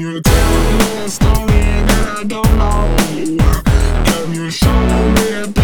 you tell me a story that I don't know? Can you show me a